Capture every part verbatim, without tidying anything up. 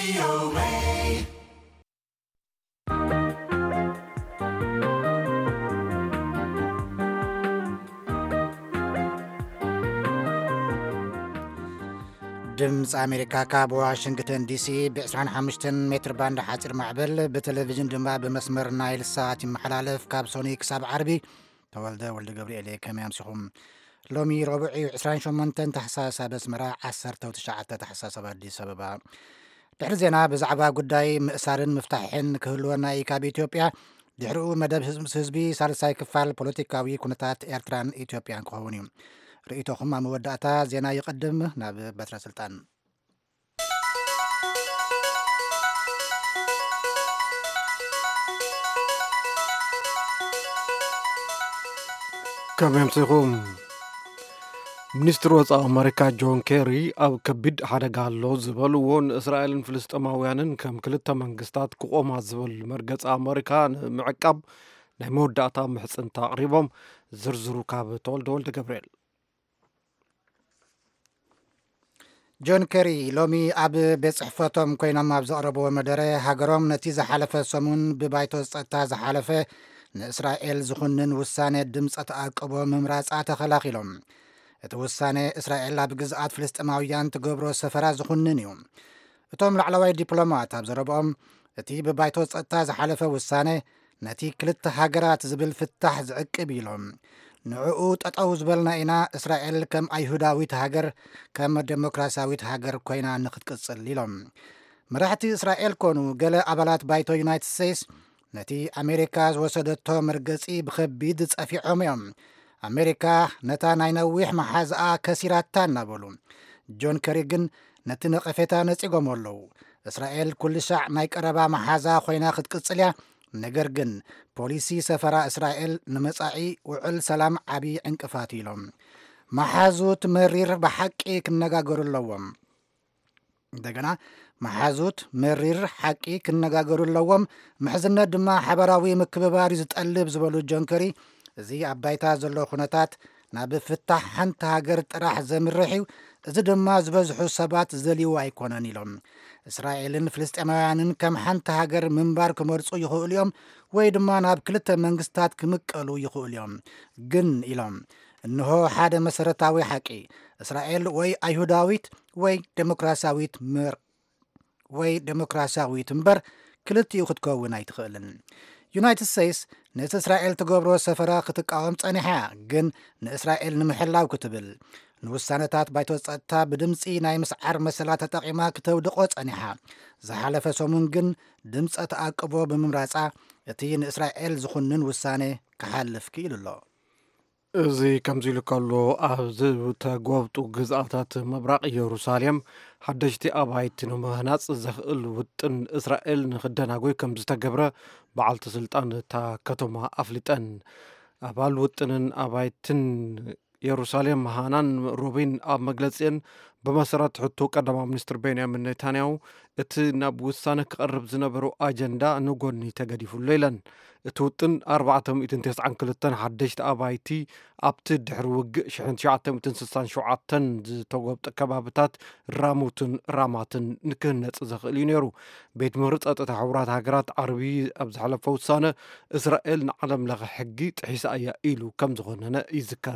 ድምፂ ኣሜሪካ ካብ ዋሽንግተን ዲሲ ብ25 ሜትር ባንድ ሓፂር ማዕበል ብቴሌቪዥን ድማ ብመስመር ናይል ሳት ይመሓላለፍ ካብ ሶኒ ክሳብ ዓርቢ ተወልደ ወልደ ገብርኤል ከመይ ኣምሲኹም ሎሚ ረቡዕ عشرين وثمانية ታሕሳስ ኣስመራ ዓሰርተ ወተሽዓተ ታሕሳስ ኣዲስ ኣበባ ድሕሪ ዜና ብዛዕባ ጉዳይ ምእሳርን ምፍታሕን ክህልወና ካብ ኢትዮጵያ ድሕሪኡ መደብ ህዝቢ ሳልሳይ ክፋል ፖለቲካዊ ኩነታት ኤርትራን ኢትዮጵያን ክኸውን እዩ رئيتكم مع مودعتا زينا يقدم ناب بتر سلطان كم يمسكم منستر وصا أمريكا جون كيري أو كبد حدا قال له زبل وون إسرائيل فلسطينيين كم كلتا منقستات قوم زبل مرقص أمريكا معقب نمودعتا محسن تقريبا زرزرو كاب تول دول جبريل جون كيري لومي أب بصحفتهم كوينا ما بزقربوا مدري هاجرهم نتيجة حلفة سمون ببايتو تاز حلفة إسرائيل زخنن وسانة دمس أتأكبوا ممراس أتخلاقي لهم توسانة إسرائيل بجزءات فلسطينيين تجبروا سفرة زخنن يوم توم العلوي دبلومات بزربهم تي ببايتو تاز حلفة وسانة نتي كلت هاجرات زبل فتح زعك بيلهم نعود أتعوز بالنا إنا إسرائيل كم أيهوداويت هاجر كم ديمقراسيويت هاجر كوينا نخد قصر لهم مرحتي إسرائيل كونوا قال أبلات بايتو يونايتد ستيتس نتي أمريكا وسدتو مرقصي بخبيد في عميهم أمريكا نتا نينويح محازقا كثيراتان نابلو جون كريغن نتي نقفتا نسيقوم ولو إسرائيل كل شع نايك أربا محازا خوينا خد قصر ነገር ግን ፖሊሲ ሰፈራ እስራኤል ንመጻኢ ውዕል ሰላም ዓቢ ዕንቅፋት ኢሎም መሓዙት መሪር በሐቂ ክነጋገሩለዎም እንደገና መሓዙት መሪር ሓቂ ክነጋገሩለዎም ምሕዝነት ድማ ሓበራዊ ምክብባር ዝጠልብ ዝበሉ ጆንከሪ እዚ ኣባይታ ዘሎ ኩነታት ናብ ፍታሕ ሓንቲ ሃገር ጥራሕ ዘምርሕ እዚ ድማ ዝበዝሑ ሰባት ዘልዩ ኣይኮነን ኢሎም እስራኤልን ፍልስጤማውያንን ከም ሓንቲ ሃገር ምንባር ክመርጹ ይኽእሉ እዮም ወይ ድማ ናብ ክልተ መንግስታት ክምቀሉ ይኽእሉ እዮም ግን ኢሎም እንሆ ሓደ መሰረታዊ ሓቂ እስራኤል ወይ ኣይሁዳዊት ወይ ዴሞክራሲያዊት ምር ወይ ዴሞክራሲያዊት እምበር ክልቲኡ ክትከውን ኣይትኽእልን ዩናይትድ ስቴትስ ነቲ እስራኤል ትገብሮ ሰፈራ ክትቃወም ጸኒሓ ግን ንእስራኤል ንምሕላው ክትብል ንውሳነታት ባይቶ ጸጥታ ብድምፂ ናይ ምስዓር መሰላት ተጠቂማ ክተውድቆ ጸኒሓ ዝሓለፈ ሰሙን ግን ድምፀ ተኣቅቦ ብምምራፃ እቲ ንእስራኤል ዝኹንን ውሳነ ክሓልፍ ክኢሉ ኣሎ እዚ ከምዚ ኢሉ ከሎ ኣብዚ ተጎብጡ ግዝኣታት ምብራቅ ኢየሩሳሌም ሓደሽቲ ኣባይቲ ንምህናፅ ዘኽእል ውጥን እስራኤል ንክደናጎይ ከም ዝተገብረ በዓልቲ ስልጣን እታ ከተማ ኣፍሊጠን ኣባል ውጥንን ኣባይትን ኢየሩሳሌም ሃናን ሮቢን ኣብ መግለፂን በመሰረት ሕቶ ቀዳማ ሚኒስትር ቤንያሚን ኔታንያሁ እቲ ናብ ውሳነ ክቐርብ ዝነበሩ ኣጀንዳ ንጎኒ ተገዲፉሉ ኢለን እቲ ውጥን ኣርባዕተ ሚእትን ትስዓን ክልተን ሓደሽቲ ኣባይቲ ኣብቲ ድሕሪ ውግእ ሽሕ ትሽዓተ ሚእትን ስሳን ሸውዓተን ዝተጎብጠ ከባብታት ራሙትን ራማትን ንክህነፅ ዘኽእል እዩ ነይሩ ቤት ምክሪ ጸጥታ ሕቡራት ሃገራት ዓርቢ ኣብ ዝሓለፈ ውሳነ እስራኤል ንዓለም ለኸ ሕጊ ጥሒሳ እያ ኢሉ ከም ዝኾነነ ይዝከር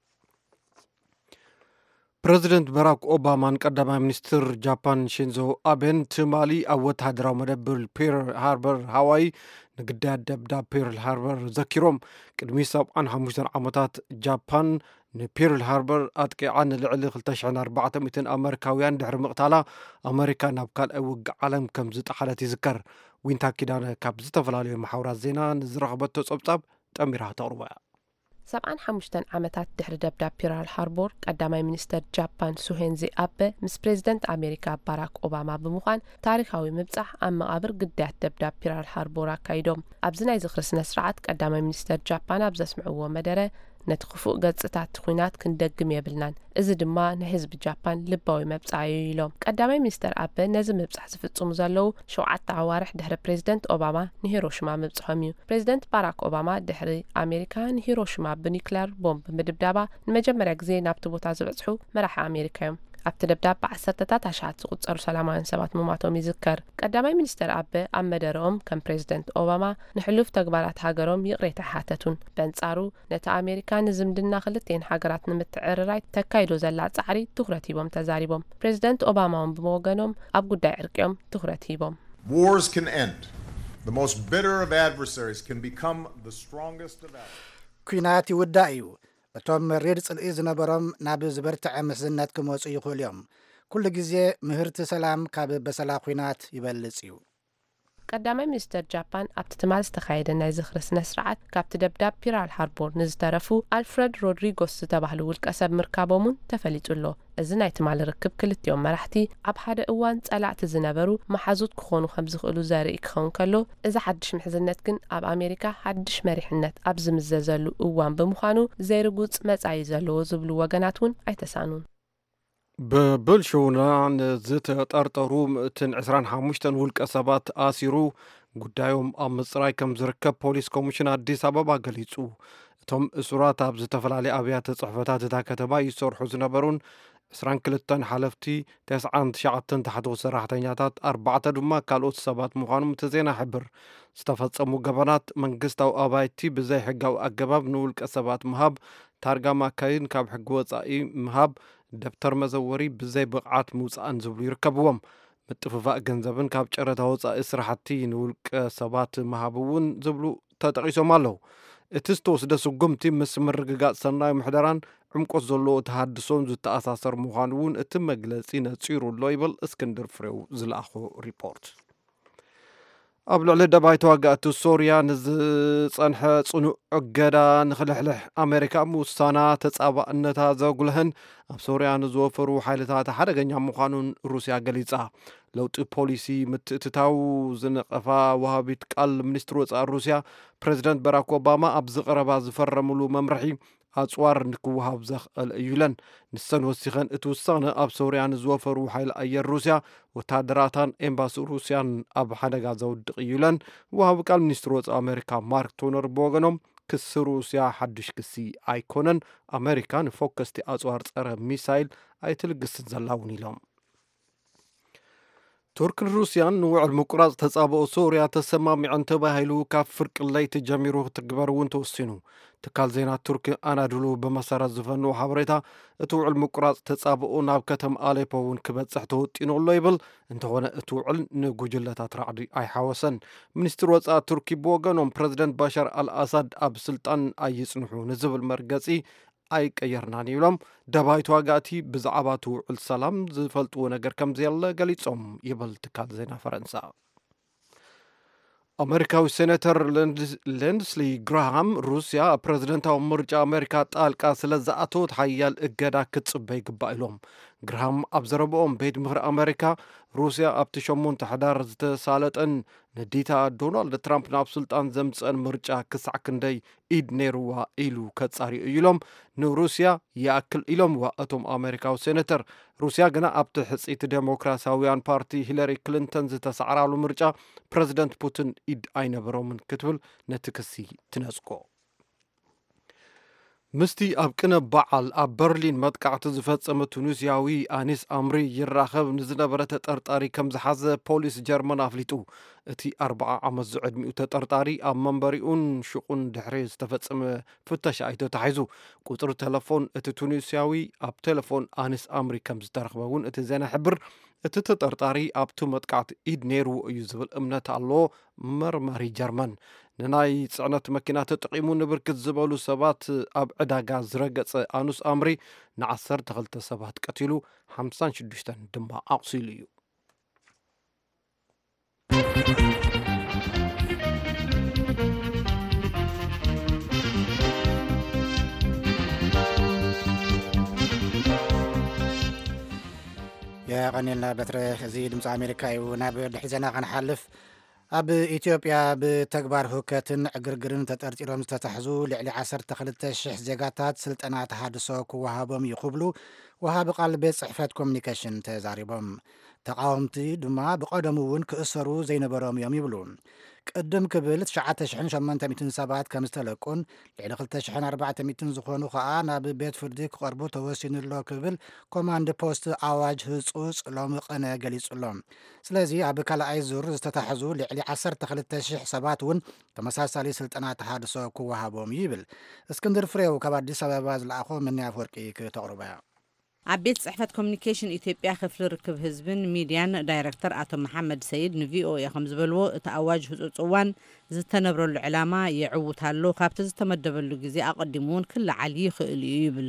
ፕሬዚደንት ባራክ ኦባማን ቀዳማይ ሚኒስትር ጃፓን ሺንዞ አቤን ትማሊ ኣብ ወተሃደራዊ መደበር ፒርል ሃርበር ሃዋይ ንግዳይ ደብዳብ ፒርል ሃርበር ዘኪሮም ቅድሚ ሰብዓን ሓሙሽተን ዓመታት ጃፓን ንፒርል ሃርበር ኣጥቂዓ ንልዕሊ ክልተ ሽሕን ኣርባዕተ ሚእትን ኣሜሪካውያን ድሕሪ ምቕታላ ኣሜሪካ ናብ ካልኣይ ውግእ ዓለም ከም ዝጠሓለት ይዝከር ዊንታ ኪዳነ ካብ ዝተፈላለዩ ማሕበራት ዜና ንዝረኸበቶ ጸብጻብ ጠሚራ ተቕርባ سبعان حمشتن عمتات دحر دبداب بيرل هاربور قدامي منستر جابان سوهنزي أبه مس بريزيدنت أمريكا باراك أوباما بمخان تاريخاوي مبصح أما قبر قدات دبداب بيرل هاربور كايدوم أبزنا يزخرسنا سرعات قدامي منستر جابان أبز اسمعوه مدره نتخفو قصتات خوينات كندقم يبلنان إذا دما نحزب جابان لباوي مبصعيو يلوم قدامي منستر أبه نزم مبصح سفتصوم زالو شوعات عوارح دحر بريزيدنت أوباما نهيروشما مبصحوميو بريزيدنت باراك أوباما دحر أمريكا نهيروشما بنيكلير بومب مدبدابا نمجمرة غزي نابتو بوتا زبصحو مراح أمريكا ኣብቲ ደብዳቤ ዓሰርተታት ኣሽሓት ዝቁጸሩ ሰላማውያን ሰባት ምማቶም ይዝከር። ቀዳማይ ሚኒስተር ኣበ ኣብ መደረኦም ከም ፕሬዚደንት ኦባማ ንሕሉፍ ተግባራት ሃገሮም ይቕሬታ ሓተቱን በንጻሩ ነቲ ኣሜሪካ ንዝምድና ክልቴን ሃገራት ንምትዕርራይ ተካይዶ ዘላ ጻዕሪ ትኩረት ሂቦም ተዛሪቦም። ፕሬዚደንት ኦባማ እውን ብመወገኖም ኣብ ጉዳይ ዕርቅዮም ትኩረት ሂቦም Wars can end. The most bitter of adversaries can become the strongest of allies. ኩናት ይውዳእ እዩ። እቶም መሪድ ጽልኢ ዝነበሮም ናብ ዝበርትዐ ምስዝነት ክመጹ ይኽእሉ እዮም። ኩሉ ግዜ ምህርቲ ሰላም ካብ በሰላ ኩናት ይበልጽ እዩ። ቀዳማይ ሚኒስተር ጃፓን ኣብቲ ትማል ዝተኻየደ ናይ ዝኽሪ ስነ ስርዓት ካብቲ ደብዳብ ፒራል ሃርቦር ንዝተረፉ ኣልፍሬድ ሮድሪጎስ ዝተባህሉ ውልቀ ሰብ ምርካቦምን ተፈሊጡሎ። እዚ ናይ ትማል ርክብ ክልቲኦም መራሕቲ ኣብ ሓደ እዋን ጸላእቲ ዝነበሩ መሓዙት ክኾኑ ከም ዝኽእሉ ዘርኢ ክኸውን ከሎ እዚ ሓድሽ ምሕዝነት ግን ኣብ ኣሜሪካ ሓድሽ መሪሕነት ኣብ ዝምዘዘሉ እዋን ብምዃኑ ዘይርጉጽ መጻኢ ዘለዎ ዝብሉ ወገናት እውን ኣይተሳኑን። ብብልሽውና ዝተጠርጠሩ ምእትን ዕስራን ሓሙሽተን ውልቀ ሰባት ኣሲሩ ጉዳዮም ኣብ ምጽራይ ከም ዝርከብ ፖሊስ ኮሚሽን ኣዲስ ኣበባ ገሊጹ። እቶም እሱራት ኣብ ዝተፈላለየ ኣብያተ ጽሕፈታት እታ ከተማ ይሰርሑ ዝነበሩን ዕስራን ክልተን ሓለፍቲ ተስዓን ትሽዓተን ታሕቲ ሰራሕተኛታት ኣርባዕተ ድማ ካልኦት ሰባት ምዃኖም እቲ ዜና ሕብር። ዝተፈጸሙ ገበናት መንግስታዊ ኣባይቲ ብዘይ ሕጋዊ ኣገባብ ንውልቀ ሰባት ምሃብ፣ ታርጋ ማካይን ካብ ሕጊ ወጻኢ ምሃብ፣ ደብተር መዘወሪ ብዘይ ብቕዓት ምውፃእን ዝብሉ ይርከብዎም። ምጥፍፋእ ገንዘብን ካብ ጨረታ ወጻኢ ስራሕቲ ንውልቀ ሰባት ምሃብ እውን ዝብሉ ተጠቂሶም ኣለዉ። እቲ ዝተወስደ ስጉምቲ ምስ ምርግጋጽ ሰናይ ምሕደራን ዕምቆት ዘለዎ ተሃድሶን ዝተኣሳሰር ምዃኑ እውን እቲ መግለጺ ነጺሩ ኣሎ ይብል እስክንድር ፍሬው ዝለኣኾ ሪፖርት። ኣብ ልዕሊ ደባይ ተዋጋእቲ ሶርያ ንዝጸንሐ ጽኑዕ ዕገዳ ንኽልሕልሕ ኣሜሪካ ምውሳና ተጻባእነታ ዘጉልህን ኣብ ሶርያ ንዝወፈሩ ሓይልታት ሓደገኛ ምዃኑን ሩስያ ገሊጻ። ለውጢ ፖሊሲ ምትእትታው ዝነቐፋ ወሃቢት ቃል ሚኒስትር ወጻኢ ሩስያ ፕሬዚደንት ባራክ ኦባማ ኣብ ዝቐረባ ዝፈረምሉ መምርሒ ኣጽዋር ንክውሃብ ዘኽእል እዩ ኢለን። ንሰን ወሲኸን እቲ ውሳነ ኣብ ሶርያ ንዝወፈሩ ሓይሊ ኣየር ሩስያ ወታደራታን ኤምባሲ ሩስያን ኣብ ሓደጋ ዘውድቕ እዩ ኢለን። ወሃቢ ቃል ሚኒስትር ወጻኢ ኣሜሪካ ማርክ ቶነር ብወገኖም ክሲ ሩስያ ሓድሽ ክሲ ኣይኮነን፣ ኣሜሪካ ንፎከስቲ ኣጽዋር ጸረ ሚሳይል ኣይትልግስን ዘላ እውን ኢሎም። ቱርክን ሩስያን ንውዕል ምቁራጽ ተጻብኦ ሶርያ ተሰማሚዐን ተባሂሉ ካብ ፍርቂ ለይቲ ጀሚሩ ክትግበር እውን ተወሲኑ። ትካል ዜና ቱርኪ ኣናድሉ ብመሰረት ዝፈንዎ ሓበሬታ እቲ ውዕል ምቁራጽ ተጻብኦ ናብ ከተማ ኣሌፖ እውን ክበጽሕ ተወጢኑ ኣሎ ይብል። እንተኾነ እቲ ውዕል ንጉጅለታት ራዕዲ ኣይሓወሰን። ሚኒስትር ወጻኢ ቱርኪ ብወገኖም ፕረዚደንት ባሻር አልአሳድ ኣብ ስልጣን ኣይጽንሑ ንዝብል መርገጺ ኣይቀየርናን ይብሎም። ደባይ ተዋጋእቲ ብዛዕባ እቲ ውዕል ሰላም ዝፈልጥዎ ነገር ከም ዘየለ ገሊጾም ይብል ትካል ዜና ፈረንሳ። ኣሜሪካዊ ሴኔተር ሊንድስሊ ግራሃም ሩስያ ፕሬዚደንታዊ ምርጫ ኣሜሪካ ጣልቃ ስለ ዝኣተወት ሓያል እገዳ ክትጽበ ይግባእ ኢሎም። ግራሃም ኣብ ዘረብኦም ቤት ምኽሪ ኣሜሪካ ሩስያ ኣብቲ ሸሞንተ ሕዳር ዝተሳለጠን ንዲታ ዶናልድ ትራምፕ ናብ ስልጣን ዘምፅአን ምርጫ ክሳዕ ክንደይ ኢድ ነይሩዋ ኢሉ ከጻሪኡ ኢሎም ንሩስያ ይኣክል ኢሎምዋ። እቶም ኣሜሪካዊ ሴኔተር ሩስያ ግና ኣብቲ ሕጺት ዴሞክራሲያውያን ፓርቲ ሂለሪ ክሊንተን ዝተሰዕራሉ ምርጫ ፕሬዚደንት ፑቲን ኢድ ኣይነበሮምን ክትብል ነቲ ክሲ ትነጽቆ። ምስቲ ኣብ ቅነ በዓል ኣብ በርሊን መጥቃዕቲ ዝፈጸመ ቱኒስያዊ ኣኒስ ኣምሪ ይራኸብ ንዝነበረ ተጠርጣሪ ከም ዝሓዘ ፖሊስ ጀርመን ኣፍሊጡ። እቲ ኣርባዓ ዓመት ዝዕድሚኡ ተጠርጣሪ ኣብ መንበሪኡን ሽቁን ድሕሪ ዝተፈጸመ ፍተሻ ኣይተታሒዙ። ቁጥሪ ቴሌፎን እቲ ቱኒስያዊ ኣብ ቴሌፎን ኣኒስ ኣምሪ ከም ዝተረኽበ እውን እቲ ዜና ሕብር። እቲ ተጠርጣሪ ኣብቲ መጥቃዕቲ ኢድ ነይርዎ እዩ ዝብል እምነት ኣለዎ መርማሪ ጀርመን። ንናይ ጽዕነት መኪና ተጠቂሙ ንብርክት ዝበሉ ሰባት ኣብ ዕዳጋ ዝረገጸ ኣኑስ ኣምሪ ንዓሰርተ ክልተ ሰባት ቀቲሉ ሓምሳን ሽዱሽተን ድማ ኣቑሲሉ እዩ። የቀኒልና በትረ እዚ ድምፂ ኣሜሪካ እዩ። ናብ ድሕዘና ከንሓልፍ ኣብ ኢትዮጵያ ብተግባር ህውከትን ዕግርግርን ተጠርጢሮም ዝተታሕዙ ልዕሊ ዓሰርተ ክልተ ሽሕ ዜጋታት ስልጠና ተሃድሶ ክወሃቦም ይኽብሉ ወሃቢ ቃል ቤት ጽሕፈት ኮሚኒኬሽን ተዛሪቦም። ተቃወምቲ ድማ ብቀደሙ እውን ክእሰሩ ዘይነበሮም እዮም ይብሉ ቅድም ክብል ትሽዓተ ሽሕን ሸሞንተ ሚእትን ሰባት ከም ዝተለቁን ልዕሊ ክልተ ሽሕን ኣርባዕተ ሚእትን ዝኾኑ ከዓ ናብ ቤት ፍርዲ ክቐርቡ ተወሲኑሎ ክብል ኮማንድ ፖስት ኣዋጅ ህፁፅ ሎሚ ቀነ ገሊጹሎም ስለዚ ኣብ ካልኣይ ዙር ዝተታሕዙ ልዕሊ ዓሰርተ ክልተ ሽሕ ሰባት እውን ተመሳሳሊ ስልጠና ተሃድሶ ክወሃቦም ይብል እስክንድር ፍሬው ካብ ኣዲስ ኣበባ ዝለኣኾ ምንያፍ ወርቂ ክተቕርበ ኣብ ቤት ጽሕፈት ኮሚኒኬሽን ኢትዮጵያ ክፍሊ ርክብ ህዝብን ሚድያን ዳይሬክተር ኣቶ መሐመድ ሰይድ ንቪኦኤ ከም ዝበልዎ እቲ ኣዋጅ ህፁፅ እዋን ዝተነብረሉ ዕላማ የዕውታሉ ካብቲ ዝተመደበሉ ግዜ ኣቐዲሙ እውን ክለዓል ይኽእል እዩ ይብል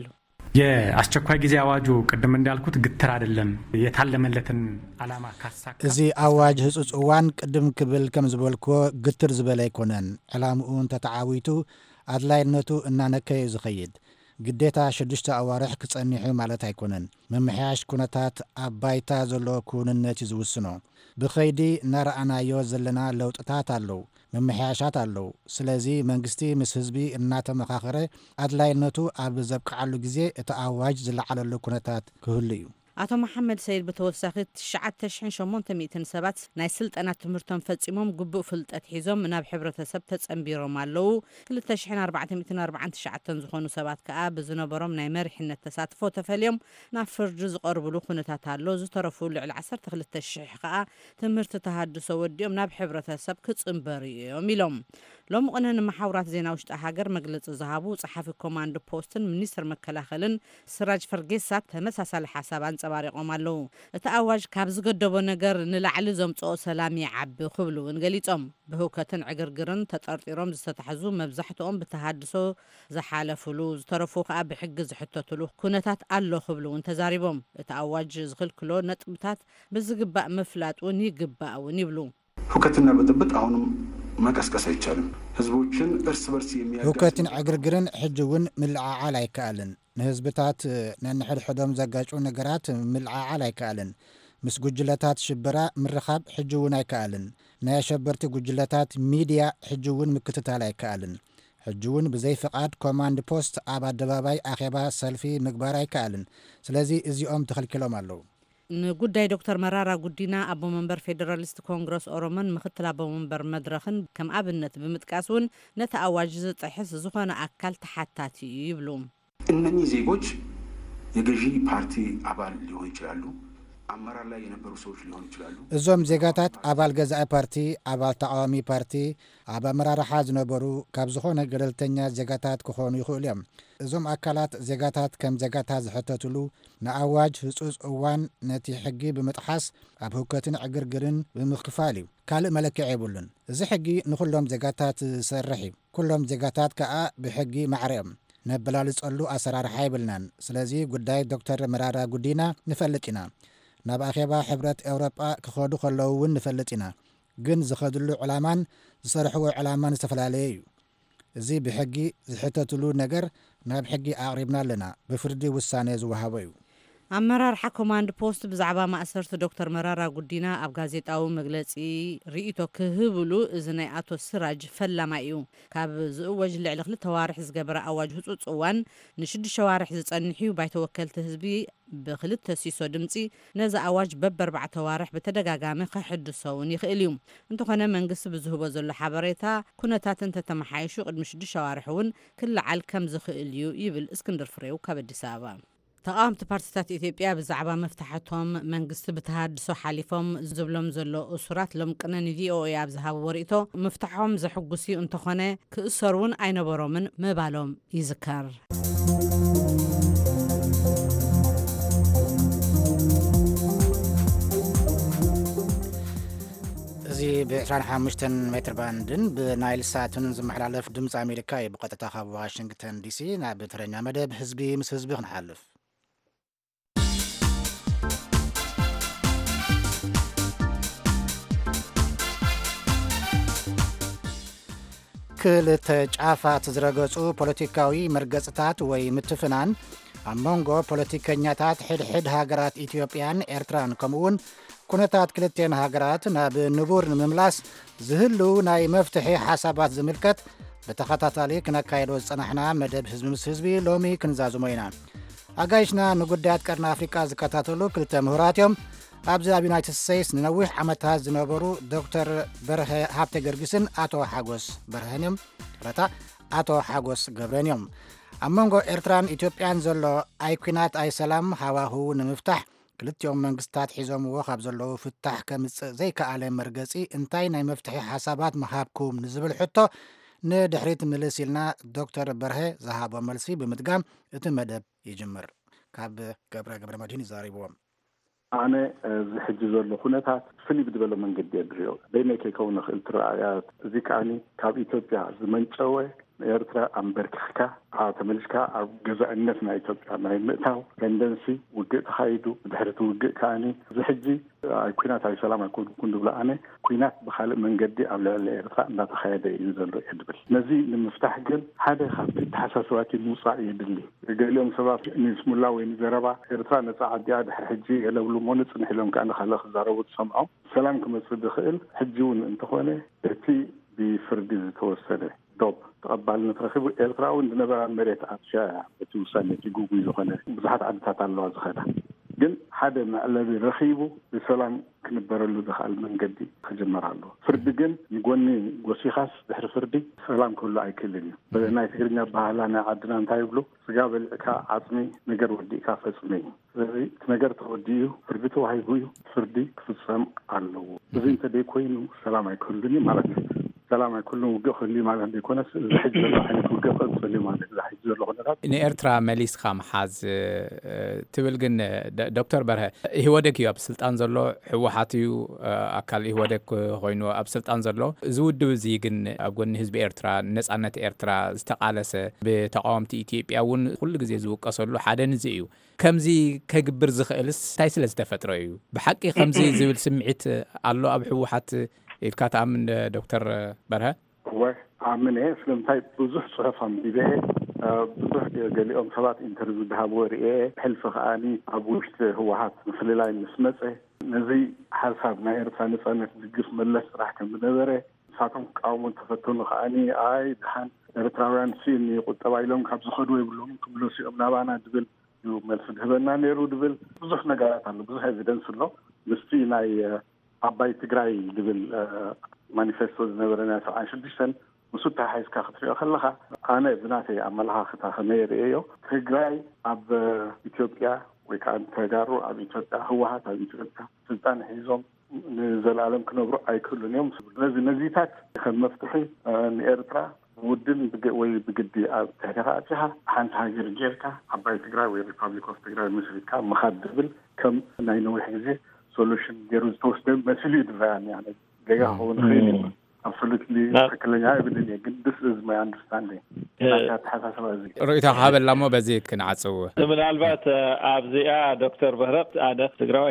የአስቸኳይ ጊዜ አዋጁ ቅድም እንዳልኩት ግትር አይደለም የታለመለትን ዓላማ ካሳካ እዚ አዋጅ ህፁፅ እዋን ቅድም ክብል ከም ዝበልኮ ግትር ዝበለ ኣይኮነን ዕላምኡን ተተዓዊቱ ኣድላይነቱ እናነከየ ዝኸይድ ግዴታ ሽዱሽተ ኣዋርሕ ክጸኒሑ ማለት ኣይኮነን መምሕያሽ ኩነታት ኣብ ባይታ ዘሎ ኩንነት ዝውስኖ ብኸይዲ እናረኣናዮ ዘለና ለውጥታት ኣለዉ መምሕያሻት ኣለዉ ስለዚ መንግስቲ ምስ ህዝቢ እናተመኻኸረ ኣድላይነቱ ኣብ ዘብቅዓሉ ግዜ እቲ ኣዋጅ ዝለዓለሉ ኩነታት ክህሉ እዩ ኣቶ መሐመድ ሰይድ በተወሳኺ ትሽዓተ ሽሕን ሸሞንተ ሚእትን ሰባት ናይ ስልጠናት ትምህርቶም ፈጺሞም ግቡእ ፍልጠት ሒዞም ናብ ሕብረተሰብ ተጸንቢሮም ኣለዉ ክልተ ሽሕን ኣርባዕተ ሚእትን ኣርባዓን ትሽዓተን ዝኾኑ ሰባት ከዓ ብዝነበሮም ናይ መሪሕነት ተሳትፎ ተፈልዮም ናብ ፍርዲ ዝቐርብሉ ኩነታት ኣሎ ዝተረፉ ልዕሊ ዓሰርተ ክልተ ሽሕ ከዓ ትምህርቲ ተሃድሶ ወዲኦም ናብ ሕብረተሰብ ክጽንበሩ እዮም ኢሎም ሎሚ ቅነ ንማሕበራት ዜና ውሽጢ ሃገር መግለፂ ዝሃቡ ጸሓፊ ኮማንድ ፖስትን ሚኒስትር መከላኸልን ስራጅ ፈርጌሳ ተመሳሳሊ ሓሳብ አንጸባሪቆም ኣለዉ እቲ ኣዋጅ ካብ ዝገደቦ ነገር ንላዕሊ ዘምጽኦ ሰላም ይዓቢ ክብሉ እውን ገሊጾም ብህውከትን ዕግርግርን ተጠርጢሮም ዝተታሕዙ መብዛሕትኦም ብተሃድሶ ዝሓለፍሉ ዝተረፉ ከዓ ብሕጊ ዝሕተትሉ ኩነታት ኣሎ ክብሉ እውን ተዛሪቦም እቲ ኣዋጅ ዝኽልክሎ ነጥብታት ብዝግባእ ምፍላጥ እውን ይግባእ እውን ይብሉ ህውከትና ብጥብጥ አሁንም መቀስቀስ አይቻልም ህዝቦችን እርስ በርስ የሚያጋጭ ህውከትን ዕግርግርን ሕጂ እውን ምልዓዓል ኣይከኣልን ንህዝብታት ነንሕድሕዶም ዘጋጩ ነገራት ምልዓዓል ኣይከኣልን ምስ ጉጅለታት ሽበራ ምርኻብ ሕጂ እውን ኣይከኣልን ናይ ኣሸበርቲ ጉጅለታት ሚድያ ሕጂ እውን ምክትታል ኣይከኣልን ሕጂ እውን ብዘይ ፍቓድ ኮማንድ ፖስት ኣብ ኣደባባይ ኣኼባ ሰልፊ ምግባር ኣይከኣልን ስለዚ እዚኦም ተኸልኪሎም ኣለዉ ንጉዳይ ዶክተር መራራ ጉዲና ኣቦ መንበር ፌደራሊስት ኮንግረስ ኦሮሞን ምክትል ኣቦ መንበር መድረኽን ከም ኣብነት ብምጥቃስ እውን ነቲ ኣዋጅ ዝጥሕስ ዝኾነ ኣካል ተሓታቲ ይብሉ እነኚህ ዜጎች የገዢ ፓርቲ አባል ሊሆኑ ይችላሉ አመራር ላይ የነበሩ ሰዎች ሊሆኑ ይችላሉ እዞም ዜጋታት አባል ገዛኢ ፓርቲ አባል ተቃዋሚ ፓርቲ ኣብ ኣመራርሓ ዝነበሩ ካብ ዝኾነ ገለልተኛ ዜጋታት ክኾኑ ይኽእሉ እዮም እዞም ኣካላት ዜጋታት ከም ዜጋታት ዝሕተትሉ ንኣዋጅ ህፁፅ እዋን ነቲ ሕጊ ብምጥሓስ ኣብ ህውከትን ዕግርግርን ብምክፋል እዩ ካልእ መለክዕ የብሉን እዚ ሕጊ ንኩሎም ዜጋታት ዝሰርሕ እዩ ኩሎም ዜጋታት ከዓ ብሕጊ ማዕርዮም ነበላልፀሉ ኣሰራርሓ ይብልናን ስለዚ ጉዳይ ዶክተር መራራ ጉዲና ንፈልጥ ኢና ናብ ኣኼባ ሕብረት ኤውሮጳ ክኸዱ ከለዉ እውን ንፈልጥ ኢና ግን ዝኸድሉ ዕላማን ዝሰርሕዎ ዕላማን ዝተፈላለየ እዩ እዚ ብሕጊ ዝሕተትሉ ነገር ናብ ሕጊ ኣቕሪብና ኣለና ብፍርዲ ውሳነ ዝወሃቦ እዩ ኣመራርሓ ኮማንድ ፖስት ብዛዕባ ማእሰርቲ ዶክተር መራራ ጉዲና ኣብ ጋዜጣዊ መግለፂ ርእይቶ ክህብሉ እዚ ናይ ኣቶ ስራጅ ፈላማ እዩ ካብ ዝእወጅ ልዕሊ ክልተ ዋርሕ ዝገበረ ኣዋጅ ህፁፅ እዋን ንሽዱሽተ ዋርሕ ዝጸኒሑ ባይተ ወከልቲ ህዝቢ ብክልተ ሲሶ ድምፂ ነዚ ኣዋጅ በበርባዕተ ዋርሕ ብተደጋጋሚ ከሕድሰውን ይኽእል እዩ እንተኾነ መንግስቲ ብዝህቦ ዘሎ ሓበሬታ ኩነታት እንተተመሓይሹ ቅድሚ ሽዱሽተ ዋርሕ እውን ክለዓል ከም ዝኽእል እዩ ይብል እስክንድር ፍሬው ካብ ኣዲስ ኣበባ ተቃወምቲ ፓርቲታት ኢትዮጵያ ብዛዕባ መፍታሕቶም መንግስቲ ብተሃድሶ ሓሊፎም ዝብሎም ዘሎ እሱራት ሎም ቅነ ንቪኦኤ ኣብ ዝሃብ ወሪእቶ መፍታሖም ዘሕጉስ እዩ እንተኾነ ክእሰሩ እውን ኣይነበሮምን ምባሎም ይዝከር እዚ ብ ዓሰርተ ሓሙሽተ ሜትር ባንድን ብናይል ሳትን ዝመሓላለፍ ድምፂ ኣሜሪካ እዩ ብቐጥታ ካብ ዋሽንግተን ዲሲ ናብ ተረኛ መደብ ህዝቢ ምስ ህዝቢ ክንሓልፍ ክልተ ጫፋት ዝረገጹ ፖለቲካዊ መርገጽታት ወይ ምትፍናን ኣብ መንጎ ፖለቲከኛታት ሕድሕድ ሃገራት ኢትዮጵያን ኤርትራን ከምኡውን ኩነታት ክልቴን ሃገራት ናብ ንቡር ንምምላስ ዝህሉ ናይ መፍትሒ ሓሳባት ዝምልከት ብተኸታታሊ ክነካየዶ ዝጸናሕና መደብ ህዝቢ ምስ ህዝቢ ሎሚ ክንዛዝሞ ኢና ኣጋይሽና ንጉዳያት ቀርኒ ኣፍሪቃ ዝከታተሉ ክልተ ምሁራት እዮም ኣብዚ ኣብ ዩናይትድ ስቴትስ ንነዊሕ ዓመታት ዝነበሩ ዶክተር በርሀ ሃብተ ገርግስን ኣቶ ሓጎስ በርሀን እዮም ረታ ኣቶ ሓጎስ ገብረን እዮም ኣብ መንጎ ኤርትራን ኢትዮጵያን ዘሎ ኣይ ኩናት ኣይ ሰላም ሃዋህው ንምፍታሕ ክልቲኦም መንግስታት ሒዞምዎ ካብ ዘለዉ ፍታሕ ከምፅእ ዘይከኣለ መርገፂ እንታይ ናይ መፍትሒ ሓሳባት መሃብኩም ንዝብል ሕቶ ንድሕሪት ምልስ ኢልና ዶክተር በርሀ ዝሃቦ መልሲ ብምድጋም እቲ መደብ ይጅምር ካብ ገብረ ገብረ መድህን ይዛሪብዎም ኣነ ዝሕጂ ዘሎ ኩነታት ፍልይ ብዝበለ መንገዲ የድርዮ በይነይ ከይከውን ንኽእል ትረኣያት እዚ ከዓኒ ካብ ኢትዮጵያ ዝመንጨወ ኤርትራ ኣንበርኪኽካ ተመልስካ ኣብ ገዛእነት ናይ ኢትዮጵያ ናይ ምእታው ተንደንሲ ውግእ ተኻይዱ ድሕሪት ውግእ ከዓኒ ዝሕጂ ኣይ ኩናት ኣይ ሰላም ኣይኮንኩን ድብሎ ኣነ ኩናት ብካልእ መንገዲ ኣብ ልዕሊ ኤርትራ እንዳተኻየደ እዩ ዘሎ የድብል ነዚ ንምፍታሕ ግን ሓደ ካብቲ ተሓሳስባት ምውፃእ የድሊ ገሊኦም ሰባት ንስሙላ ወይ ንዘረባ ኤርትራ ነፃ ዓዲያ ድሕሪ ሕጂ የለብሉ ሞ ንፅንሕ ኢሎም ከዓ ንካልእ ክዛረቡ ዝሰምዖም ሰላም ክመፅእ ዝኽእል ሕጂ እውን እንተኾነ እቲ ብፍርዲ ዝተወሰነ ዶብ ተቐባልነት ረኺቡ ኤርትራ እውን ዝነበራ መሬት ኣትሻ እቲ ውሳነ እቲ ጉጉይ ዝኾነ ብዙሓት ዓድታት ኣለዋ ዝኸዳ ግን ሓደ መዕለቢ ረኺቡ ብሰላም ክንበረሉ ዝኽእል መንገዲ ክጅመር ኣለዎ ፍርዲ ግን ንጎኒ ጎሲኻስ ድሕሪ ፍርዲ ሰላም ክህሉ ኣይክእልን እዩ ናይ ትግርኛ ባህላ ናይ ዓድና እንታይ ይብሉ ስጋ በሊዕካ ዓፅሚ ነገር ወዲእካ ፈፅሚ እዩ ስለዚ እቲ ነገር ተወዲኡ ፍርዲ ተዋሂቡ እዩ ፍርዲ ክፍፀም ኣለዎ እዚ እንተደይ ኮይኑ ሰላም ኣይክህሉን እዩ ማለት እዩ ሰላም ኣይኩሉን ውግእ ክህልዩ ማለት ዘይኮነስ ዝሕጂ ዘሎ ዓይነት ውግእ ክህልዩ ማለት ዝሕጂ ዘሎ ኩነታት ንኤርትራ መሊስካ መሓዝ ትብል ግን ዶክተር በርሀ ይህወደግ እዩ ኣብ ስልጣን ዘሎ ሕወሓት እዩ ኣካል ይህወደግ ኮይኑ ኣብ ስልጣን ዘሎ እዚ ውድብ እዚ ግን ኣብ ጎኒ ህዝቢ ኤርትራ ነፃነት ኤርትራ ዝተቃለሰ ብተቃወምቲ ኢትዮጵያ እውን ኩሉ ግዜ ዝውቀሰሉ ሓደ ንዚ እዩ ከምዚ ከግብር ዝኽእልስ እንታይ ስለ ዝተፈጥሮ እዩ ብሓቂ ከምዚ ዝብል ስምዒት ኣሎ ኣብ ሕወሓት ኢልካ ተኣምን ዶክተር በርሀ ወይ ኣምነ ስለምንታይ ብዙሕ ፅሑፍ ኣንቢበ ብዙሕ ገሊኦም ሰባት ኢንተርቪው ዝሃብዎ ርአ ሕልፊ ከዓኒ ኣብ ውሽጢ ህወሓት ምፍልላይ ምስ መፀ ነዚ ሓሳብ ናይ ኤርትራ ነፃነት ዝግፍ መለስ ስራሕ ከም ዝነበረ ንሳቶም ክቃወሙ ተፈተኑ ከዓኒ ኣይ ድሓን ኤርትራውያን ሲእኒ ቁጠባ ኢሎም ካብ ዝኸዱ ይብሎም ክምለሲኦም ናባና ድብል እዩ መልሲ ዝህበና ነይሩ ድብል ብዙሕ ነገራት ኣሎ ብዙሕ ኤቪደንስ ኣሎ ምስቲ ናይ ኣባይ ትግራይ ድብል ማኒፌስቶ ዝነበረ ናይ ሰብዓን ሽዱሽተን ምስታ ሓይስካ ክትሪኦ ከለካ ኣነ ብናተይ ኣመለኻኽታ ከመይ ርአዮ ትግራይ ኣብ ኢትዮጵያ ወይ ከዓ ተጋሩ ኣብ ኢትዮጵያ ህወሓት ኣብ ኢትዮጵያ ስልጣን ሒዞም ንዘለኣለም ክነብሩ ኣይክእሉን እዮም ስለዚ ነዚታት ከም መፍትሒ ንኤርትራ ውድን ወይ ብግዲ ኣብ ትሕቲኻ ኣፅሓ ሓንቲ ሃገር ጌርካ ኣባይ ትግራይ ወይ ሪፐብሊክ ኦፍ ትግራይ ምስሪትካ ምኻድ ድብል ከም ናይ ነዊሕ ግዜ solution ገይሩ ዝተወስደ መስሊ ይድራያኒ ያለ ገጋ ሆነ ኸይል absolutely ትክክለኛ አይብልኝ ግን this is my understanding ተሓሳሰባ እዚ ርኢታ ሃበላሞ በዚ ክንዓጽው ምናልባት ኣብዚኣ ዶክተር በህረት ኣደ ትግራይ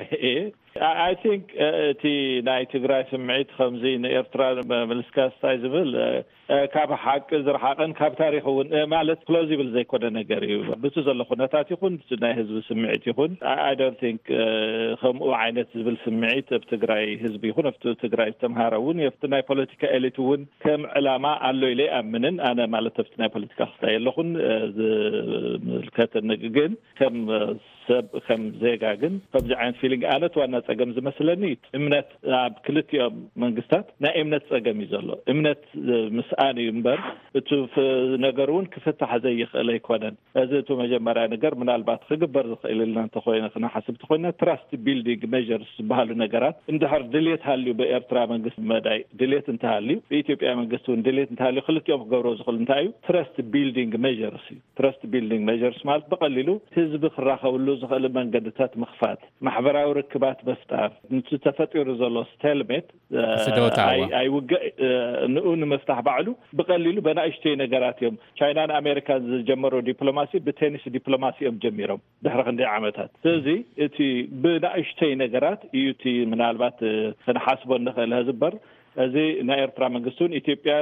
I think እቲ ናይ ትግራይ ስምዒት ከምዚ ንኤርትራ መልስካ ስታይ ዝብል ካብ ሓቂ ዝረሓቀን ካብ ታሪክ እውን ማለት plausible ዘይኮነ ነገር እዩ ብቱ ዘሎ ኩነታት ይኹን ናይ ህዝቢ ስምዒት ይኹን I don't think ከምኡ ዓይነት ዝብል ስምዒት ኣብ ትግራይ ህዝቢ ይኹን ኣብ ትግራይ ተምሃረውን የፍት ናይ ፖለቲካ ኤሊት እውን ከም ዕላማ ኣሎ ኢለ ኣምንን ኣነ ማለት ኣብ ናይ ፖለቲካ ክስታይ ኣለኹን ዝምልከት ንግግን ከም ሰብ ከም ዜጋ ግን ከምዚ ዓይነት ፊሊንግ ኣነት ዋና ጸገም ዝመስለኒ እምነት ኣብ ክልቲኦም መንግስታት ናይ እምነት ጸገም እዩ ዘሎ እምነት ምስኣን እምበር እቲ ነገሩን ክፍታሕ ዘይኽእል ኣይኮነን እዚ እቲ መጀመርያ ነገር ምናልባት ክግበር ዝኽእልና እንተኾይና ክናሓስብ ተኾይና ትራስት ቢልዲንግ ሜጀርስ ዝበሃሉ ነገራት እንድሕር ድሌት ሃልዩ በኤርትራ መንግስት መዳይ ድሌት እንተሃልዩ በኢትዮጵያ መንግስት እውን ድሌት እንተሃልዩ ክልቲኦም ክገብሮ ዝኽእል እንታይ እዩ ትራስት ቢልዲንግ ሜጀርስ እዩ ትራስት ቢልዲንግ ሜጀርስ ማለት በቀሊሉ ህዝቢ ክራኸብሉ ዝኽእል መንገድታት ምኽፋት ማሕበራዊ ርክባት መፍጣር ተፈጢሩ ዘሎ ስቴልሜት ኣይ ኣይ ውግእ ንኡን መፍታሕ ባዕሉ በቀሊሉ በናእሽተይ ነገራት እዮም ቻይናን ኣሜሪካን ዝጀመሩ ዲፕሎማሲ ብቴኒስ ዲፕሎማሲ እዮም ጀሚሮም ድሕሪ ክንደይ ዓመታት ስለዚ እቲ በናእሽተይ ነገራት እዩቲ ምናልባት ክንሓስቦ ንኽእል ዝበር زي نايرترا منجستون إثيوبيا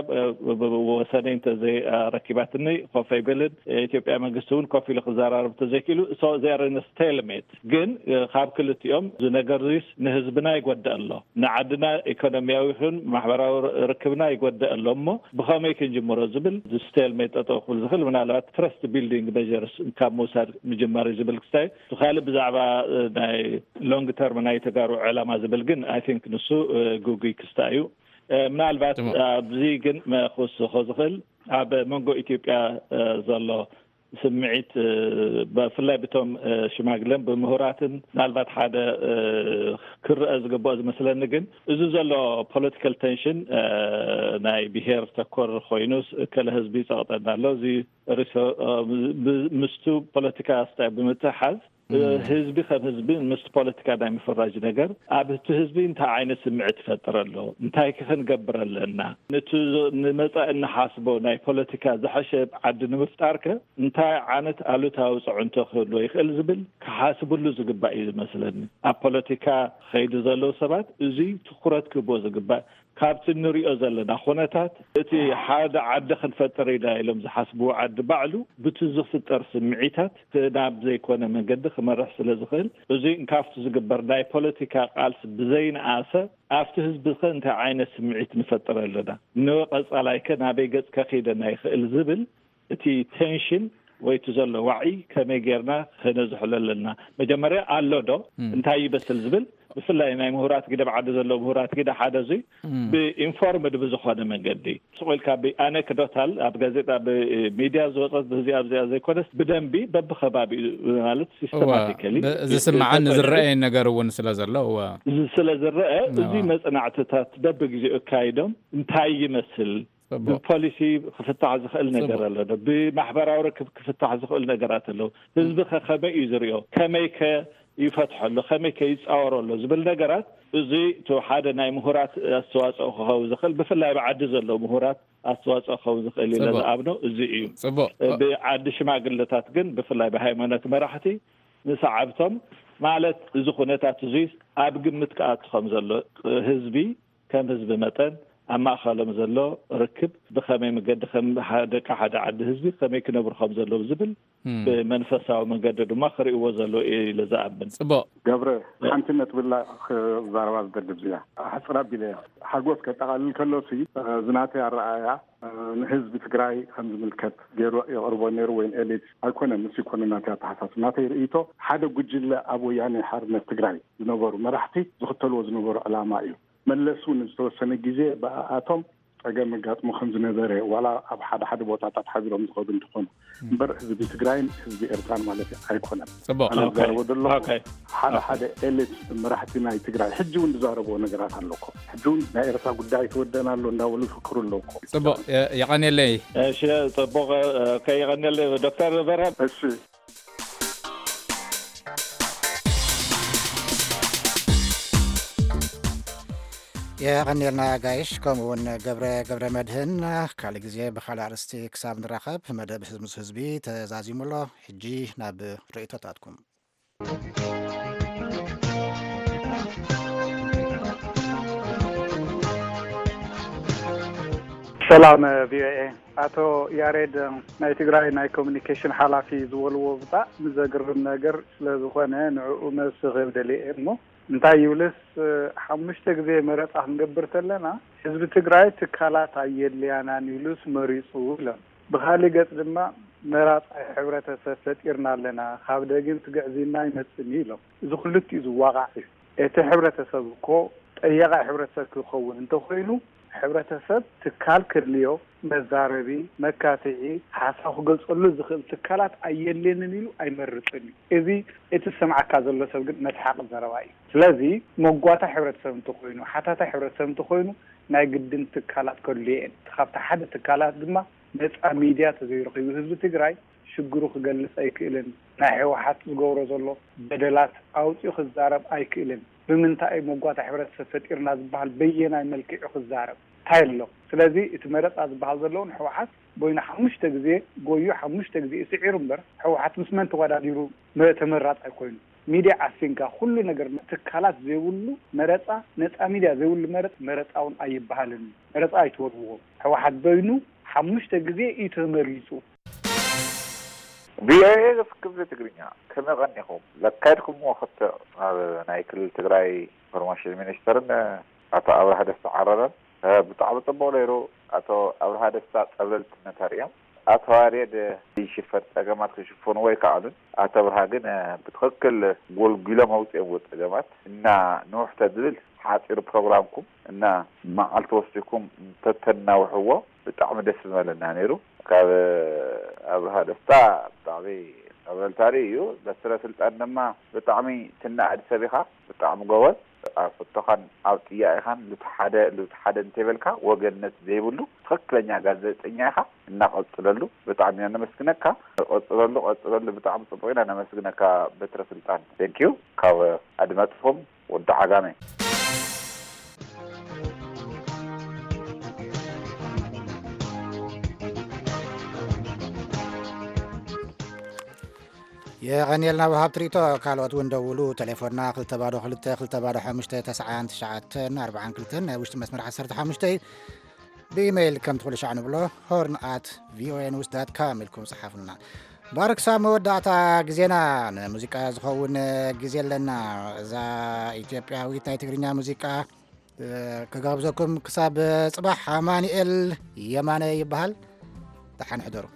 وسنين تزي ركباتني خوفي بلد إثيوبيا منجستون كوفي لخزارة تزيكيلو سو زيرن ستيلميت جن خاب كل يوم زنجرزيس نهزبنا يقود الله نعدنا إقتصاديون محبراو ركبنا يقود الله مو بخامي كنجمر زبل ستيلميت أتوقف زخل من على ترست بيلدينج بجرس كموسر مجمر زبل كستاي تخالب زعبا ناي لونج تيرم ناي تجارو علامة زبل جن I think نسو جوجي كستايو من البعض بزيجن ما خص خزخل عب منجو إثيوبيا زلوا سمعت بفلا بتوم شماغلن بمهوراتن نالبات حدا كرأز جباز مثلا نجن إذا زلوا political tension ناي بهير تكور خوينوس كل حزبي سقطنا لازي رسا مستو political استعب بمتحز حزبي خب حزبي مست political دايم فراج نجر عبت حزبي انت عين سمعت فترة له انت هيك خنقبر لنا نتو نمطع نحاسبه ناي political زحشب عد نمفتارك انت عانت قالوتها وصعون تخلو يخل زبل كحاسبوا له زقبائي مثلا البوليتيكا خيد زلو سبات زي تخرت كبو زقباء كابت النوري أزلنا خونتات إتي حاد عد خنفتر إلى لهم زحسبوا عد بعلو بتزف الترس معيتات ناب زي كونا من قد خمرح سلزخل زي كافت زقبر داي بوليتيكا قالس بزين آسا أفتهز بخل انت عين سمعيت مفتر لنا نوقز عليك نابي قد كخيدا نايخ الزبل إتي تنشن ويتزل وعي كما جرنا خنزح لنا مجمرة على دو انتهي بس الزبل بفلا إني مهورات كده بعد زلوا مهورات كده حدا زي بإنفورمد بزخانة من قدي سؤال كابي أنا كدوتال أبغازيتا بميديا زوجات بزي أبزي أزي كونس بدنبي ببخبابي مالت سيستماتيكلي زي سمعان زرقة نجارون سلازر هو سلازر زي مثلا عتتات دبق زي كايدم انتهي مثل بوليسي خفتح زخل نجار له بمحبر ركب خفتح زخل نجارات له حزب خبا يزريو كميك يفتح له خميك يصور له زبل نجارات زي تو حدا ناي مهورات استواص او زخل بفلا بعد زلو مهورات استواص او زخل الى ابنو زي بعد شماغلتات جن بفلا بهايمانات مراحتي نسعبتم مالت زخونتات زي ابغمت كاتخم زلو حزبي كم حزب متن أما خالم زلوا ركب بخمي مجد خم حدا كحدا عد هزبي خمي كنا برخم زلوا زبل بمنفسه ومجدد وما خري وزلوا إيه لزعبن. صبا. جبر حنتنا تقول زارواز بدر بيا حسنا بيا حقوس كتقال كله في زناتي الرعاية حزب تجراي خمس ملكات جرو أربعين وين إليت أكون مسي كنا ناتي تحسس ناتي رئيته حدا جوجل أبو يعني حرنا تجراي زنبور مرحتي زختلو زنبور على مايو ملسون استوسن جزء بأتوم أجمع مجات مخنز نظري ولا أبحد حد بوتات حذرهم تقابل تكون بر حزب تجراين حزب إرتان مالتي أيقونة. صباح. أوكي. حدا حدا اللي مرحتنا تجراي حجون زاربو نجارات اللوكو حجون نائرتا قداي تودنا لو ناولو فكروا اللوكو. صباح يعني لي. إيش طبق كي يعني لي دكتور برهام. إيش. يغنيلنا قايش كمون قبر قبر مدهن كالي جزيه بخال عرستي كساب نراخب مدى بحزب حزبي تزازيم الله حجي ناب رئيتاتكم سلام في اي اتو ياريد ناي تግራይ ناي كوميونيكيشن حلافي زولو بتا مزغرب ነገር ስለዝኾነ ንዑ መስኽብ ደልየ እሞ እንታይ ይብልስ ሓሙሽተ ግዜ መረጣ ክንገብር ተለና ህዝቢ ትግራይ ትካላት ኣየድልያና ንብሉስ መሪፁ ኢሎም ብኻሊእ ገጽ ድማ መራፃ ሕብረተሰብ ፈጢርና ኣለና ካብ ደግን ትግዕዚና ይመፅን ኢሎም እዚ ኩልቲኡ ዝዋቃዕ እዩ እቲ ሕብረተሰብ እኮ ጠየቃ ሕብረተሰብ ክኸውን እንተኮይኑ ሕብረተሰብ ትካል ክድልዮ መዛረቢ መካተዒ ሓሳብ ክገልጸሉ ዝኽእል ትካላት ኣየድልየንን ኢሉ ኣይመርፅን እዚ እቲ ሰምዓካ ዘሎ ሰብ ግን መስሓቅ ዘረባ እዩ ስለዚ መጓታ ሕብረተሰብ እንተኮይኑ ሓታታ ሕብረተሰብ እንተኮይኑ ናይ ግድን ትካላት ክድልየን ካብቲ ሓደ ትካላት ድማ ነፃ ሚድያ ተዘይረኺቡ ህዝቢ ትግራይ ሽግሩ ክገልጽ ኣይክእልን ናይ ሕወሓት ዝገብሮ ዘሎ በደላት ኣውፂኡ ክዛረብ ኣይክእልን ብምንታይ መጓታ ሕብረተሰብ ፈጢርና ዝበሃል በየናይ መልክዑ ክዛረብ ታይሎ ስለዚ እቲ መረፃ ዝበሃል ዘለውን ሕወሓት ቦይና ሓሙሽተ ግዜ ጎዩ ሓሙሽተ ግዜ ስዒሩ እምበር ሕወሓት ምስ መን ተወዳዲሩ ተመራፅ ኣይኮይኑ ሚዲያ አፍንካ ሁሉ ነገር ተካላት ዘይብሉ መረጻ ነፃ ሚዲያ ዘይብሉ መረጽ መረጻውን አይባሃልን መረጻ አይተወርዎ ህወሓት በይኑ ሓሙሽተ ጊዜ ኢተመሪጹ ቢኤ ፍክብ ትግርኛ ከመቀኒኹም ለካድኩም ወቅት ናይ ክልል ትግራይ ኢንፎርሜሽን ሚኒስተርን አቶ አብርሃ ደስታ ዓረረን ብጣዕሚ ጽቡቅ ነይሩ አቶ አብርሃ ደስታ ጸብለልት ነታሪያ አቶ ያሬድ ይሽፈት ጠገማት ክሽፎን ወይ ካሉን አቶ አብርሃ ግን በትክክል ጎልጉለ መውጽእ ወጥ ጠገማት እና ኖህ ተድል ሓጢር ፕሮግራምኩም እና ማዓልት ወስድኩም ተተናውሕዎ ብጣዕሚ ደስ ዝመለና ነይሩ ካብ አብርሃ ደስታ ብጣዕሚ አብልታሪ እዩ በስረ ስልጣን ድማ ብጣዕሚ ትናዕድ ሰቢኻ ብጣዕሚ ጎበዝ አፍተኻን አውጥያ ኢኻን ለተሓደ ለተሓደ እንተበልካ ወገነት ዘይብሉ ትክክለኛ ጋዜጠኛ ኢኻ እና ቀጽለሉ ብጣዕሚ ነመስግነካ ቀጽለሉ ቀጽለሉ ብጣዕሚ ጽቡቅና ነመስግነካ በትረ ስልጣን ቴንክ ዩ ካብ አድማጥኩም ወደ ዓጋሜ የቀኔልና ወሃብ ትሪቶ ካልኦት ወንደውሉ ቴሌፎንና ክልተ ባዶ ክልተ ክልተ ባዶ ሓሙሽተ ተስዓን ትሽዓተን ኣርባዓን ክልተን ናይ ውሽጢ መስመር ዓሰርተ ሓሙሽተ ብኢሜይል ከም ትኽእሉ ሻዕ ንብሎ ሆርን ኣት ቪኦኤ ኒውስ ዳት ካም ኢልኩም ጽሓፉና ባርክ ሳብ መወዳእታ ግዜና ንሙዚቃ ዝኸውን ግዜ ኣለና እዛ ኢትዮጵያዊት ናይ ትግርኛ ሙዚቃ ክጋብዘኩም ክሳብ ጽባሕ ኣማኒኤል የማነ ይበሃል ደሓን ሕደሩ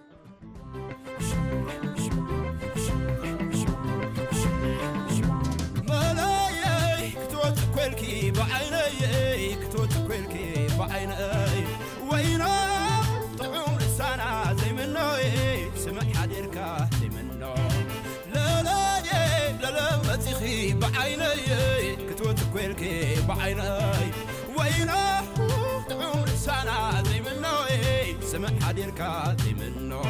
بعيني كتوت كلكي بعيني وينا طعوم لسانا زي منه سمع حديركا زي منه لا لا لا لا ما تخي بعيني كتوت كلكي بعيني وينا طعوم لسانا زي منه سمع حديركا زي منه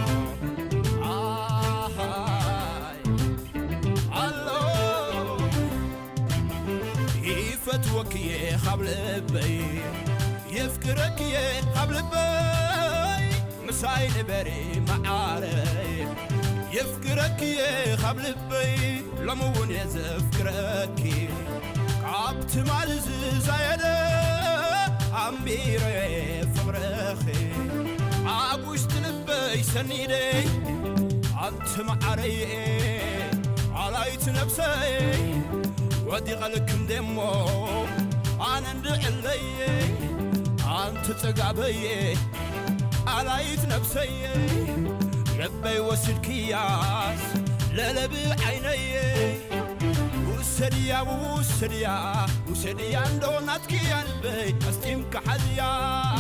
فتوكي قبل بي يفكرك يا قبل بي مسايد بري معاري يفكرك يا قبل بي لمون يزفكرك قابت مالز زايدة عمبيري فبرخي عابوش تلبي سنيدي انت معاري علايت نفسي ودي غلكم دمو انا ندعلي انت تقابي علايت نفسي ربي وسد كياس للب عيني وسديا وسديا وسديا اندوناتكي قلبي استيم كحديا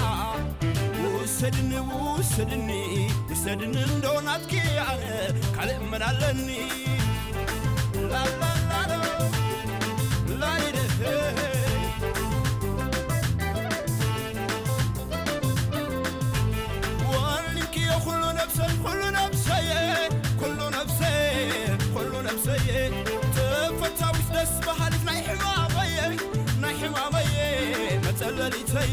وسدني وسدني وسدني اندوناتكي انا كلام من علني لا لا لا وانك يا كل نفس كل نفسي كل نفسي كل نفسي تفتاوش دس بحالف ناي حمامي ناي حمامي متللي تي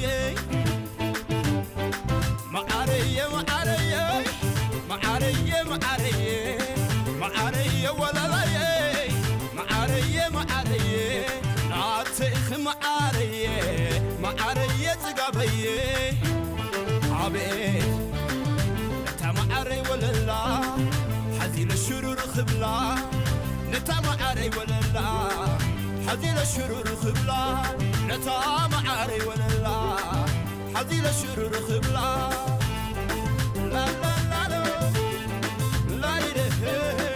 معاري معاري معاري معاري معاري ولا لا معاري معاري ناتخ معاري معاري تقابي عبيد نتا معاري ولا لا حزين الشرور خبلا نتا معاري ولا لا حزين الشرور خبلا نتا معاري ولا لا حزين الشرور خبلا لا لا لا لا لا لا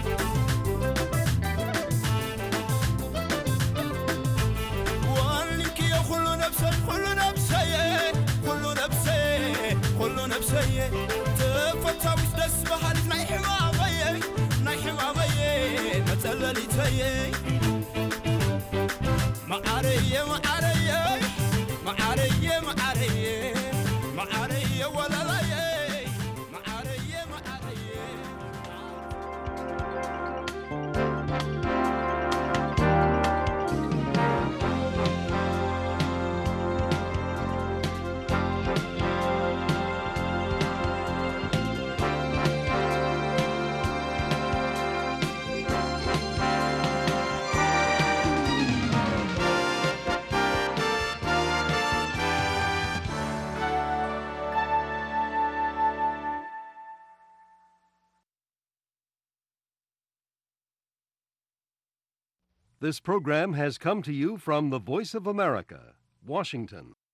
نفسي تفتاوش دس بحالف ناي حمامي ناي حمامي متللي تي معاري معاري معاري معاري معاري ولا لا معاري معاري This program has come to you from the Voice of America, Washington.